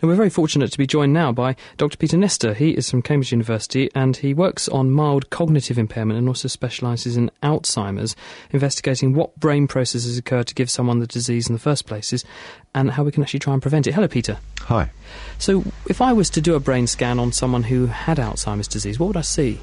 And we're very fortunate to be joined now by Dr. Peter Nestor. He is from Cambridge University and he works on mild cognitive impairment and also specialises in Alzheimer's, investigating what brain processes occur to give someone the disease in the first places and how we can actually try and prevent it. Hello, Peter. Hi. So if I was to do a brain scan on someone who had Alzheimer's disease, what would I see?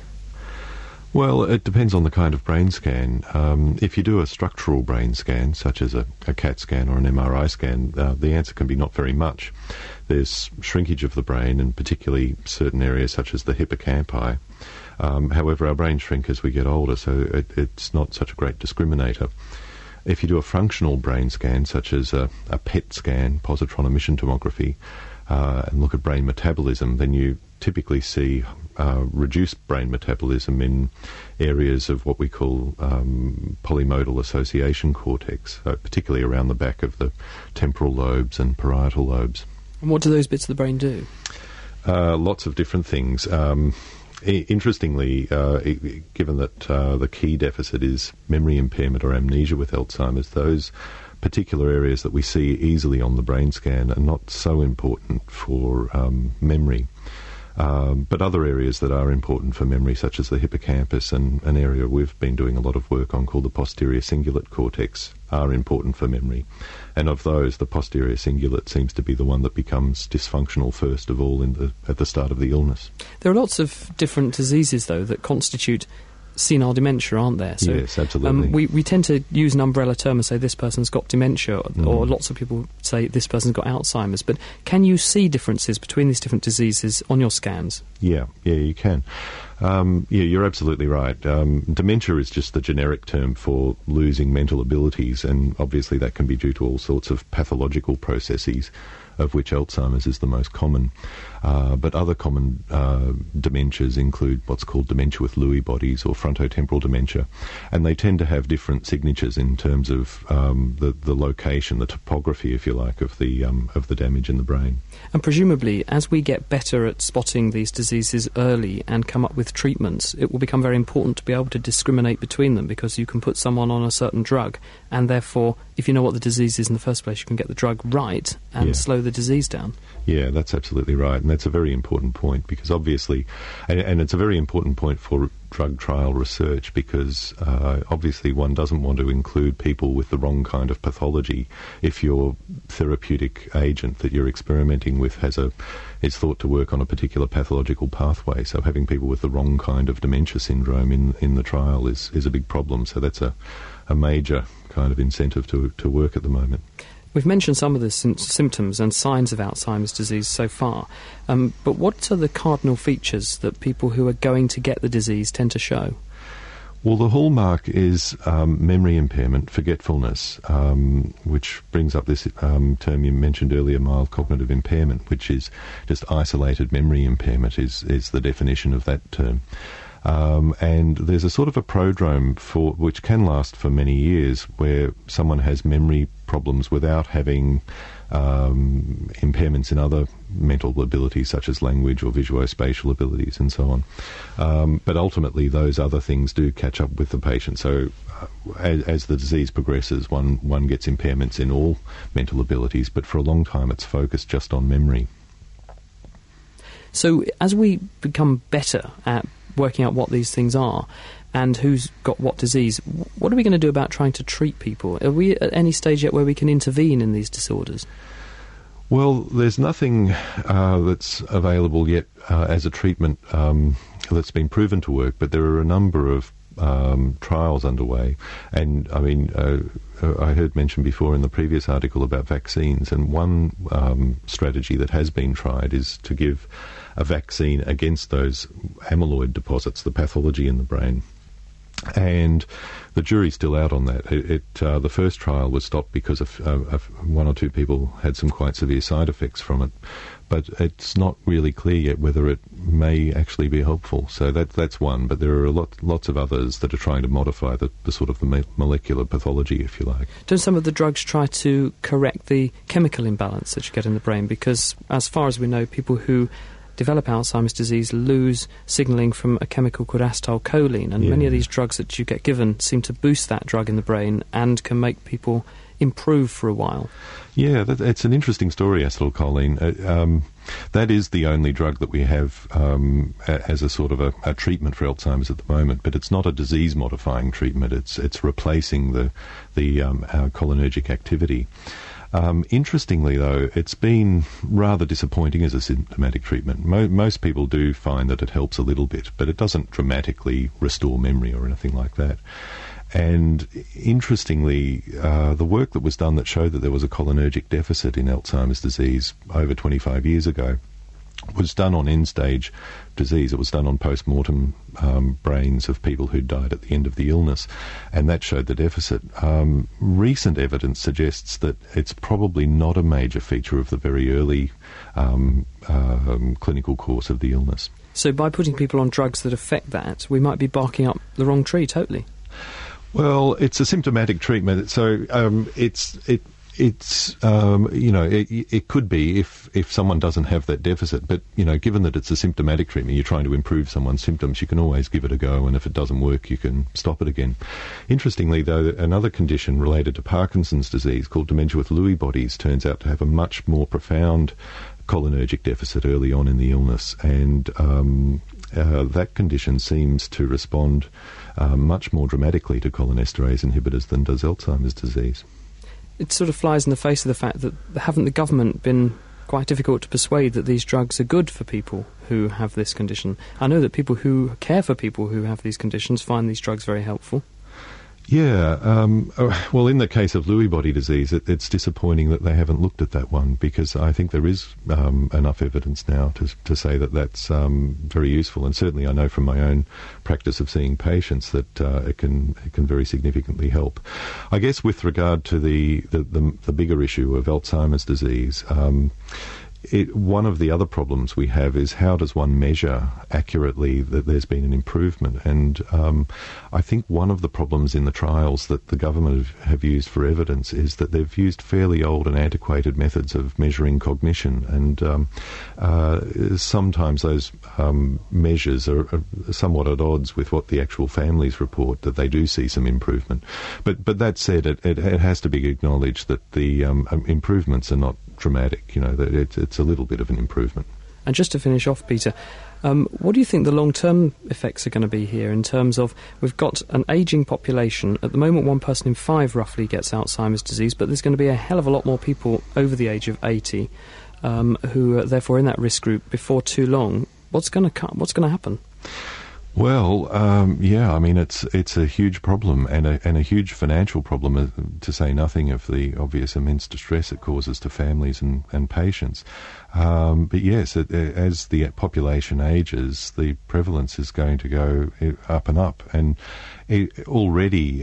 Well, it depends on the kind of brain scan. If you do a structural brain scan, such as a CAT scan or an MRI scan, the answer can be not very much. There's shrinkage of the brain, and particularly certain areas such as the hippocampi. However, our brains shrink as we get older, so it's not such a great discriminator. If you do a functional brain scan, such as a PET scan, positron emission tomography, and look at brain metabolism, then you typically see reduced brain metabolism in areas of what we call polymodal association cortex, particularly around the back of the temporal lobes and parietal lobes. And what do those bits of the brain do? Lots of different things. Interestingly, given that the key deficit is memory impairment or amnesia with Alzheimer's, those particular areas that we see easily on the brain scan are not so important for memory. But other areas that are important for memory, such as the hippocampus and an area we've been doing a lot of work on called the posterior cingulate cortex, are important for memory. And of those, the posterior cingulate seems to be the one that becomes dysfunctional first of all at the start of the illness. There are lots of different diseases, though, that constitute senile dementia, aren't there? So, yes, absolutely. We tend to use an umbrella term and say this person's got dementia, or lots of people say this person's got Alzheimer's. But can you see differences between these different diseases on your scans? Yeah, you can. You're absolutely right. Dementia is just the generic term for losing mental abilities, and obviously that can be due to all sorts of pathological processes, of which Alzheimer's is the most common. But other common dementias include what's called dementia with Lewy bodies or frontotemporal dementia, and they tend to have different signatures in terms of the location, the topography, if you like, of the damage in the brain. And presumably, as we get better at spotting these diseases early and come up with treatments, it will become very important to be able to discriminate between them, because you can put someone on a certain drug, and therefore, if you know what the disease is in the first place, you can get the drug right and slow the disease down. Yeah, that's absolutely right, and that's a very important point, because obviously, and it's a very important point for drug trial research, because obviously one doesn't want to include people with the wrong kind of pathology if your therapeutic agent that you're experimenting with is thought to work on a particular pathological pathway. So having people with the wrong kind of dementia syndrome in the trial is a big problem. So that's a major kind of incentive to work at the moment. We've mentioned some of the symptoms and signs of Alzheimer's disease so far, but what are the cardinal features that people who are going to get the disease tend to show? Well, the hallmark is memory impairment, forgetfulness, which brings up this term you mentioned earlier, mild cognitive impairment, which is just isolated memory impairment is the definition of that term. And there's a sort of a prodrome which can last for many years, where someone has memory problems without having impairments in other mental abilities, such as language or visuospatial abilities and so on. But ultimately, those other things do catch up with the patient. So as the disease progresses, one gets impairments in all mental abilities, but for a long time it's focused just on memory. So as we become better at working out what these things are and who's got what disease, what are we going to do about trying to treat people? Are we at any stage yet where we can intervene in these disorders? Well, there's nothing that's available yet as a treatment that's been proven to work, but there are a number of trials underway. And I mean, I heard mentioned before in the previous article about vaccines, and one strategy that has been tried is to give a vaccine against those amyloid deposits, the pathology in the brain. And the jury's still out on that. The first trial was stopped because of one or two people had some quite severe side effects from it. But it's not really clear yet whether it may actually be helpful. So that's one. But there are lots of others that are trying to modify the sort of the molecular pathology, if you like. Don't some of the drugs try to correct the chemical imbalance that you get in the brain? Because as far as we know, people who develop Alzheimer's disease lose signalling from a chemical called acetylcholine, and many of these drugs that you get given seem to boost that drug in the brain and can make people improve for a while. Yeah, it's an interesting story, acetylcholine. That is the only drug that we have as a sort of a treatment for Alzheimer's at the moment, but it's not a disease-modifying treatment. It's replacing the cholinergic activity. Interestingly, though, it's been rather disappointing as a symptomatic treatment. Most people do find that it helps a little bit, but it doesn't dramatically restore memory or anything like that. And interestingly, the work that was done that showed that there was a cholinergic deficit in Alzheimer's disease over 25 years ago was done on end-stage disease. It was done on post-mortem brains of people who died at the end of the illness, and that showed the deficit. Recent evidence suggests that it's probably not a major feature of the very early clinical course of the illness. So by putting people on drugs that affect that, we might be barking up the wrong tree totally. Well, it's a symptomatic treatment, so it could be if someone doesn't have that deficit, but given that it's a symptomatic treatment, you're trying to improve someone's symptoms, you can always give it a go, and if it doesn't work, you can stop it again. Interestingly, though, another condition related to Parkinson's disease called dementia with Lewy bodies turns out to have a much more profound cholinergic deficit early on in the illness, and that condition seems to respond much more dramatically to cholinesterase inhibitors than does Alzheimer's disease. It sort of flies in the face of the fact that haven't the government been quite difficult to persuade that these drugs are good for people who have this condition? I know that people who care for people who have these conditions find these drugs very helpful. Yeah, well, in the case of Lewy body disease, it's disappointing that they haven't looked at that one, because I think there is enough evidence now to say that that's very useful, and certainly I know from my own practice of seeing patients that it can very significantly help. I guess with regard to the bigger issue of Alzheimer's disease, one of the other problems we have is how does one measure accurately that there's been an improvement? And I think one of the problems in the trials that the government have used for evidence is that they've used fairly old and antiquated methods of measuring cognition, and sometimes those measures are somewhat at odds with what the actual families report, that they do see some improvement. But that said, it has to be acknowledged that the improvements are not dramatic, that it's a little bit of an improvement. And just to finish off, Peter, what do you think the long-term effects are going to be here in terms of, we've got an ageing population. At the moment, 1 person in 5 roughly gets Alzheimer's disease, but there's going to be a hell of a lot more people over the age of 80 who are therefore in that risk group before too long. What's going to happen? Well, yeah, I mean, it's a huge problem and a huge financial problem, to say nothing of the obvious immense distress it causes to families and patients. But yes, as the population ages, the prevalence is going to go up and up. And already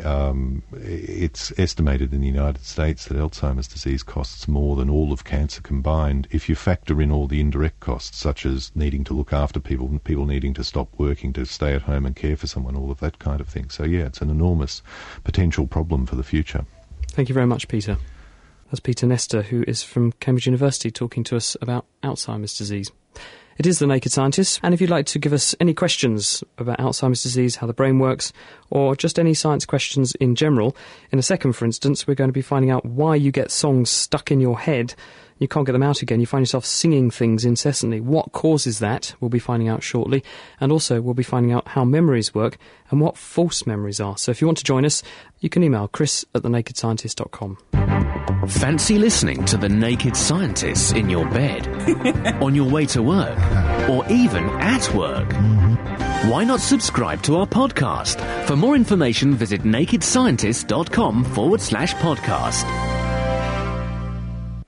it's estimated in the United States that Alzheimer's disease costs more than all of cancer combined, if you factor in all the indirect costs, such as needing to look after people needing to stop working to stay at home and care for someone, all of that kind of thing. So yeah, it's an enormous potential problem for the future. Thank you very much, Peter. That's Peter Nesta, who is from Cambridge University, talking to us about Alzheimer's disease. It is The Naked Scientist, and if you'd like to give us any questions about Alzheimer's disease, how the brain works, or just any science questions in general, in a second, for instance, we're going to be finding out why you get songs stuck in your head. You can't get them out again. You find yourself singing things incessantly. What causes that? We'll be finding out shortly. And also, we'll be finding out how memories work and what false memories are. So if you want to join us, you can email chris@thenakedscientist.com. Fancy listening to The Naked Scientists in your bed, on your way to work, or even at work? Why not subscribe to our podcast? For more information, visit nakedscientist.com/podcast.